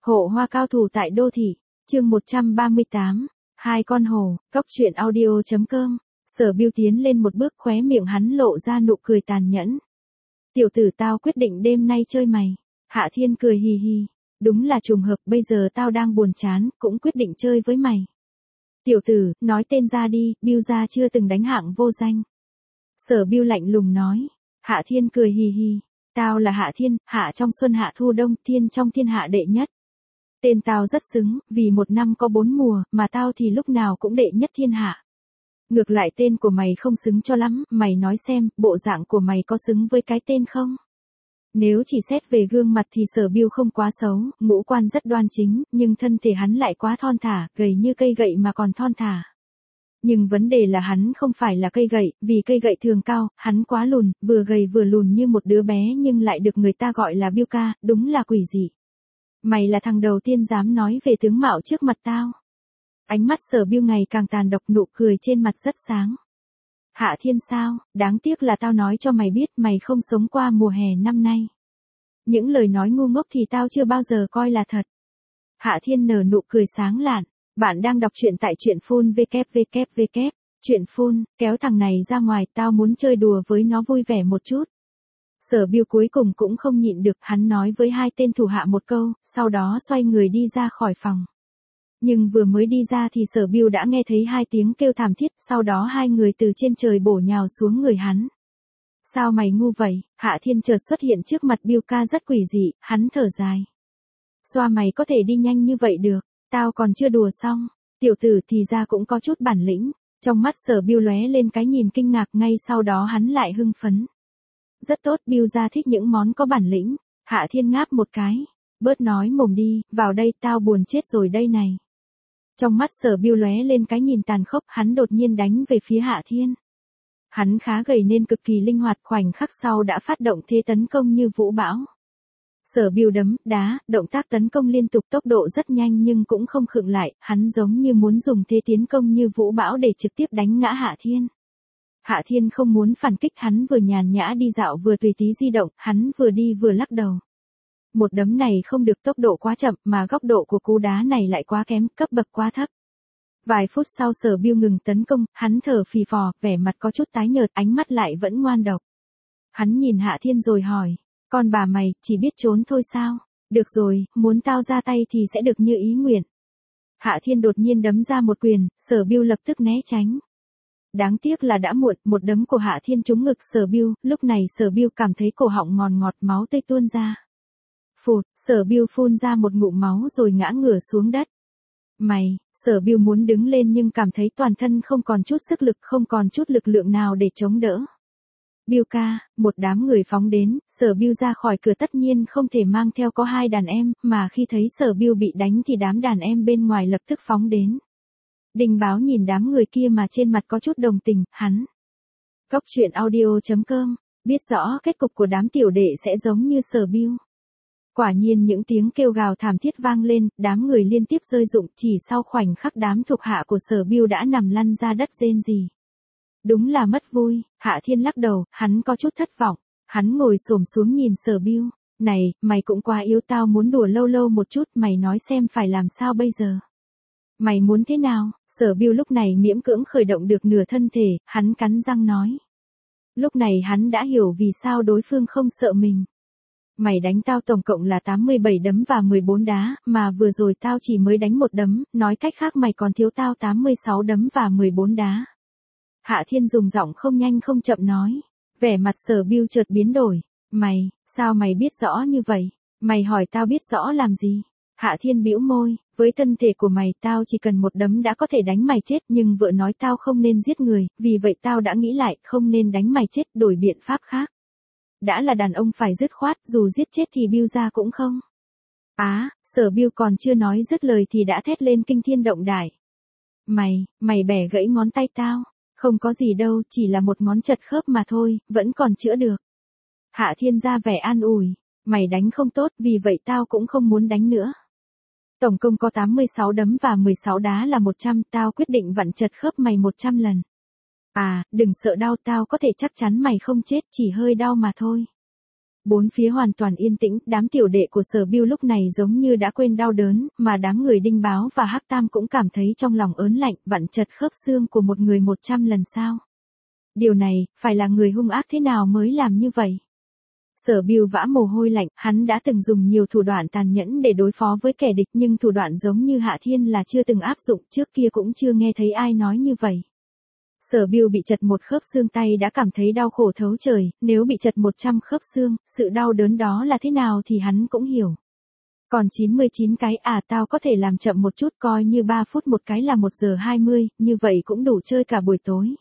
Hộ hoa cao thủ tại đô thị, chương 138, hai con hổ, cóc truyện audio.com. Sở Bưu tiến lên một bước, khóe miệng hắn lộ ra nụ cười tàn nhẫn. Tiểu tử, tao quyết định đêm nay chơi mày. Hạ Thiên cười hì hì, đúng là trùng hợp, bây giờ tao đang buồn chán, cũng quyết định chơi với mày. Tiểu tử, nói tên ra đi, Bưu gia chưa từng đánh hạng vô danh. Sở Bưu lạnh lùng nói. Hạ Thiên cười hì hì, tao là Hạ Thiên, hạ trong xuân hạ thu đông, thiên trong thiên hạ đệ nhất. Tên tao rất xứng, vì một năm có 4 mùa, mà tao thì lúc nào cũng đệ nhất thiên hạ. Ngược lại tên của mày không xứng cho lắm, mày nói xem, bộ dạng của mày có xứng với cái tên không? Nếu chỉ xét về gương mặt thì Sở Bưu không quá xấu, ngũ quan rất đoan chính, nhưng thân thể hắn lại quá thon thả, gầy như cây gậy mà còn thon thả. Nhưng vấn đề là hắn không phải là cây gậy, vì cây gậy thường cao, hắn quá lùn, vừa gầy vừa lùn như một đứa bé nhưng lại được người ta gọi là Bưu ca, đúng là quỷ dị. Mày là thằng đầu tiên dám nói về tướng mạo trước mặt tao. Ánh mắt Sở Bưu ngày càng tàn độc, nụ cười trên mặt rất sáng. Hạ Thiên sao, đáng tiếc là tao nói cho mày biết mày không sống qua mùa hè năm nay. Những lời nói ngu ngốc thì tao chưa bao giờ coi là thật. Hạ Thiên nở nụ cười sáng lạn. Bạn đang đọc truyện tại truyện phun www. Truyện phun, kéo thằng này ra ngoài, tao muốn chơi đùa với nó vui vẻ một chút. Sở Bưu cuối cùng cũng không nhịn được, hắn nói với hai tên thủ hạ một câu, sau đó xoay người đi ra khỏi phòng. Nhưng vừa mới đi ra thì Sở Bưu đã nghe thấy hai tiếng kêu thảm thiết, sau đó hai người từ trên trời bổ nhào xuống người hắn. Sao mày ngu vậy? Hạ Thiên chợt xuất hiện trước mặt Bưu ca rất quỷ dị, hắn thở dài. Xoa mày có thể đi nhanh như vậy được, tao còn chưa đùa xong, tiểu tử thì ra cũng có chút bản lĩnh. Trong mắt Sở Bưu lóe lên cái nhìn kinh ngạc, ngay sau đó hắn lại hưng phấn. Rất tốt, Bưu gia thích những món có bản lĩnh. Hạ Thiên ngáp một cái, bớt nói mồm đi, vào đây, tao buồn chết rồi đây này. Trong mắt Sở Bưu lóe lên cái nhìn tàn khốc, hắn đột nhiên đánh về phía Hạ Thiên. Hắn khá gầy nên cực kỳ linh hoạt, khoảnh khắc sau đã phát động thế tấn công như vũ bão. Sở Bưu đấm, đá, động tác tấn công liên tục, tốc độ rất nhanh nhưng cũng không khựng lại, hắn giống như muốn dùng thế tiến công như vũ bão để trực tiếp đánh ngã Hạ Thiên. Hạ Thiên không muốn phản kích, hắn vừa nhàn nhã đi dạo vừa tùy tí di động, hắn vừa đi vừa lắc đầu. Một đấm này không được, tốc độ quá chậm, mà góc độ của cú đá này lại quá kém, cấp bậc quá thấp. Vài phút sau Sở Bưu ngừng tấn công, hắn thở phì phò, vẻ mặt có chút tái nhợt, ánh mắt lại vẫn ngoan độc. Hắn nhìn Hạ Thiên rồi hỏi, con bà mày, chỉ biết trốn thôi sao? Được rồi, muốn tao ra tay thì sẽ được như ý nguyện. Hạ Thiên đột nhiên đấm ra một quyền, Sở Bưu lập tức né tránh. Đáng tiếc là đã muộn, một đấm của Hạ Thiên trúng ngực Sở Bưu, lúc này Sở Bưu cảm thấy cổ họng ngọt ngọt, máu tươi tuôn ra. Phụt, Sở Bưu phun ra một ngụm máu rồi ngã ngửa xuống đất. Mày, Sở Bưu muốn đứng lên nhưng cảm thấy toàn thân không còn chút sức lực, không còn chút lực lượng nào để chống đỡ. Bưu ca, một đám người phóng đến, Sở Bưu ra khỏi cửa tất nhiên không thể mang theo có hai đàn em, mà khi thấy Sở Bưu bị đánh thì đám đàn em bên ngoài lập tức phóng đến. Đình Báo nhìn đám người kia mà trên mặt có chút đồng tình, hắn. Cóc truyện audio.com, biết rõ kết cục của đám tiểu đệ sẽ giống như Sở Bưu. Quả nhiên những tiếng kêu gào thảm thiết vang lên, đám người liên tiếp rơi rụng, chỉ sau khoảnh khắc đám thuộc hạ của Sở Bưu đã nằm lăn ra đất rên rỉ. Đúng là mất vui. Hạ Thiên lắc đầu, hắn có chút thất vọng. Hắn ngồi xổm xuống nhìn Sở Bưu, này, mày cũng quá yếu, tao muốn đùa lâu lâu một chút, mày nói xem phải làm sao bây giờ. Mày muốn thế nào? Sở Bưu lúc này miễn cưỡng khởi động được nửa thân thể, hắn cắn răng nói. Lúc này hắn đã hiểu vì sao đối phương không sợ mình. Mày đánh tao tổng cộng là 87 đấm và 14 đá, mà vừa rồi tao chỉ mới đánh một đấm, nói cách khác mày còn thiếu tao 86 đấm và 14 đá. Hạ Thiên dùng giọng không nhanh không chậm nói. Vẻ mặt Sở Bưu chợt biến đổi. Mày, sao mày biết rõ như vậy? Mày hỏi tao biết rõ làm gì? Hạ Thiên bĩu môi, với thân thể của mày tao chỉ cần một đấm đã có thể đánh mày chết, nhưng vợ nói tao không nên giết người, vì vậy tao đã nghĩ lại, không nên đánh mày chết, đổi biện pháp khác. Đã là đàn ông phải dứt khoát, dù giết chết thì Bưu gia cũng không. Sở Bưu còn chưa nói dứt lời thì đã thét lên kinh thiên động đại. Mày bẻ gãy ngón tay tao. Không có gì đâu, chỉ là một ngón chật khớp mà thôi, vẫn còn chữa được. Hạ Thiên ra vẻ an ủi, mày đánh không tốt, vì vậy tao cũng không muốn đánh nữa. Tổng cộng có 86 đấm và 16 đá là 100, tao quyết định vặn chật khớp mày 100 lần. Đừng sợ đau, tao có thể chắc chắn mày không chết, chỉ hơi đau mà thôi. Bốn phía hoàn toàn yên tĩnh, đám tiểu đệ của Sở Bưu lúc này giống như đã quên đau đớn, mà đám người Đinh Báo và Hắc Tam cũng cảm thấy trong lòng ớn lạnh, vặn chật khớp xương của một người 100 lần sao. Điều này, phải là người hung ác thế nào mới làm như vậy? Sở Bưu vã mồ hôi lạnh, hắn đã từng dùng nhiều thủ đoạn tàn nhẫn để đối phó với kẻ địch nhưng thủ đoạn giống như Hạ Thiên là chưa từng áp dụng, trước kia cũng chưa nghe thấy ai nói như vậy. Sở Bưu bị chật một khớp xương tay đã cảm thấy đau khổ thấu trời, nếu bị chật 100 khớp xương, sự đau đớn đó là thế nào thì hắn cũng hiểu. Còn 99 cái tao có thể làm chậm một chút coi như 3 phút một cái là 1 giờ 20, như vậy cũng đủ chơi cả buổi tối.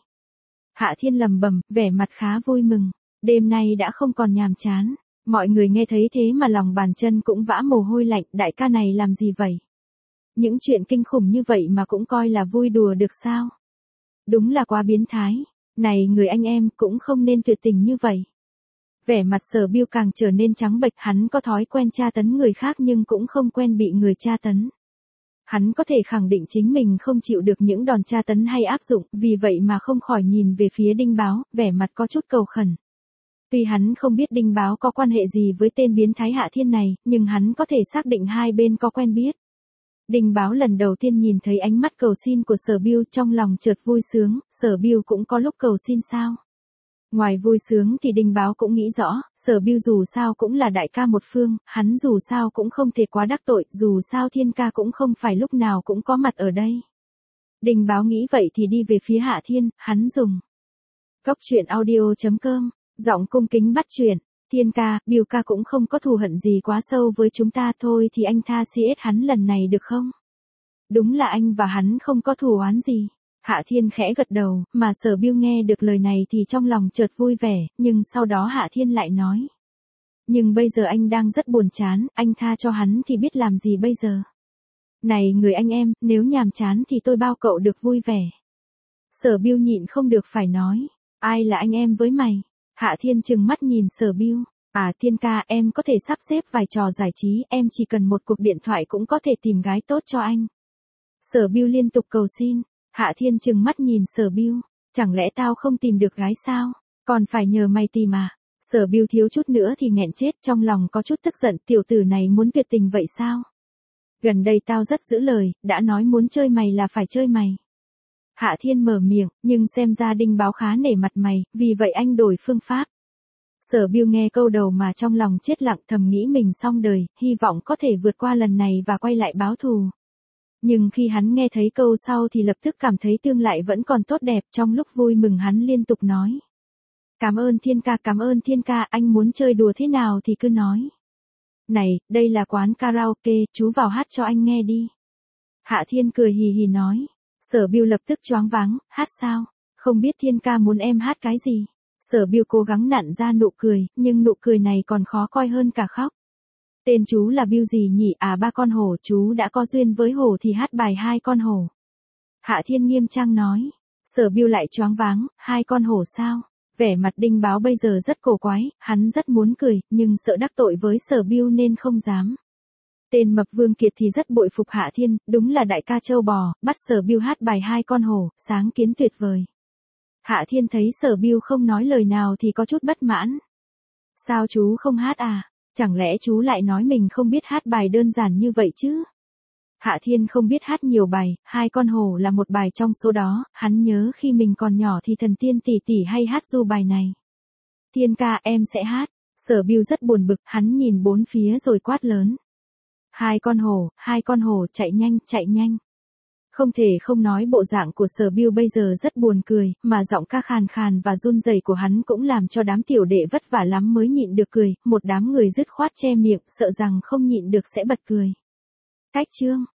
Hạ Thiên lầm bầm, vẻ mặt khá vui mừng, đêm nay đã không còn nhàm chán. Mọi người nghe thấy thế mà lòng bàn chân cũng vã mồ hôi lạnh, đại ca này làm gì vậy? Những chuyện kinh khủng như vậy mà cũng coi là vui đùa được sao? Đúng là quá biến thái. Này người anh em cũng không nên tuyệt tình như vậy. Vẻ mặt Sở Bưu càng trở nên trắng bệch, hắn có thói quen tra tấn người khác nhưng cũng không quen bị người tra tấn. Hắn có thể khẳng định chính mình không chịu được những đòn tra tấn hay áp dụng, vì vậy mà không khỏi nhìn về phía Đinh Báo, vẻ mặt có chút cầu khẩn. Tuy hắn không biết Đinh Báo có quan hệ gì với tên biến thái Hạ Thiên này, nhưng hắn có thể xác định hai bên có quen biết. Đinh Báo lần đầu tiên nhìn thấy ánh mắt cầu xin của Sở Bưu trong lòng chợt vui sướng, Sở Bưu cũng có lúc cầu xin sao? Ngoài vui sướng thì Đinh Báo cũng nghĩ rõ, Sở Bưu dù sao cũng là đại ca một phương, hắn dù sao cũng không thể quá đắc tội, dù sao Thiên ca cũng không phải lúc nào cũng có mặt ở đây. Đinh Báo nghĩ vậy thì đi về phía Hạ Thiên, hắn dùng Cốc truyện audio.com, giọng cung kính bắt chuyện. Thiên ca, Bưu ca cũng không có thù hận gì quá sâu với chúng ta thôi thì anh tha CS hắn lần này được không? Đúng là anh và hắn không có thù oán gì. Hạ Thiên khẽ gật đầu, mà Sở Bưu nghe được lời này thì trong lòng chợt vui vẻ, nhưng sau đó Hạ Thiên lại nói. Nhưng bây giờ anh đang rất buồn chán, anh tha cho hắn thì biết làm gì bây giờ? Này người anh em, nếu nhàm chán thì tôi bao cậu được vui vẻ. Sở Bưu nhịn không được phải nói, ai là anh em với mày? Hạ Thiên trừng mắt nhìn Sở Bưu, Thiên ca em có thể sắp xếp vài trò giải trí, em chỉ cần một cuộc điện thoại cũng có thể tìm gái tốt cho anh. Sở Bưu liên tục cầu xin, Hạ Thiên trừng mắt nhìn Sở Bưu, chẳng lẽ tao không tìm được gái sao, còn phải nhờ mày tìm à? Sở Bưu thiếu chút nữa thì nghẹn chết, trong lòng có chút tức giận, tiểu tử này muốn tuyệt tình vậy sao? Gần đây tao rất giữ lời, đã nói muốn chơi mày là phải chơi mày. Hạ Thiên mở miệng, nhưng xem ra Đinh Báo khá nể mặt mày, vì vậy anh đổi phương pháp. Sở Bưu nghe câu đầu mà trong lòng chết lặng, thầm nghĩ mình xong đời, hy vọng có thể vượt qua lần này và quay lại báo thù. Nhưng khi hắn nghe thấy câu sau thì lập tức cảm thấy tương lai vẫn còn tốt đẹp, trong lúc vui mừng hắn liên tục nói. Cảm ơn Thiên ca, anh muốn chơi đùa thế nào thì cứ nói. Này, đây là quán karaoke, chú vào hát cho anh nghe đi. Hạ Thiên cười hì hì nói. Sở Bưu lập tức choáng váng, hát sao? Không biết Thiên ca muốn em hát cái gì? Sở Bưu cố gắng nặn ra nụ cười, nhưng nụ cười này còn khó coi hơn cả khóc. Tên chú là Bưu gì nhỉ? Ba con hổ, chú đã có duyên với hổ thì hát bài hai con hổ. Hạ Thiên nghiêm trang nói. Sở Bưu lại choáng váng, hai con hổ sao? Vẻ mặt Đinh Báo bây giờ rất cổ quái, hắn rất muốn cười, nhưng sợ đắc tội với Sở Bưu nên không dám. Tên mập Vương Kiệt thì rất bội phục Hạ Thiên, đúng là đại ca châu bò, bắt Sở Bưu hát bài hai con hổ, sáng kiến tuyệt vời. Hạ Thiên thấy Sở Bưu không nói lời nào thì có chút bất mãn. Sao chú không hát à? Chẳng lẽ chú lại nói mình không biết hát bài đơn giản như vậy chứ? Hạ Thiên không biết hát nhiều bài, hai con hổ là một bài trong số đó, hắn nhớ khi mình còn nhỏ thì thần tiên tỷ tỷ hay hát ru bài này. Thiên ca em sẽ hát. Sở Bưu rất buồn bực, hắn nhìn bốn phía rồi quát lớn. Hai con hổ, chạy nhanh. Không thể không nói bộ dạng của Sở Bưu bây giờ rất buồn cười, mà giọng ca khàn khàn và run rẩy của hắn cũng làm cho đám tiểu đệ vất vả lắm mới nhịn được cười, một đám người dứt khoát che miệng, sợ rằng không nhịn được sẽ bật cười. Cách chương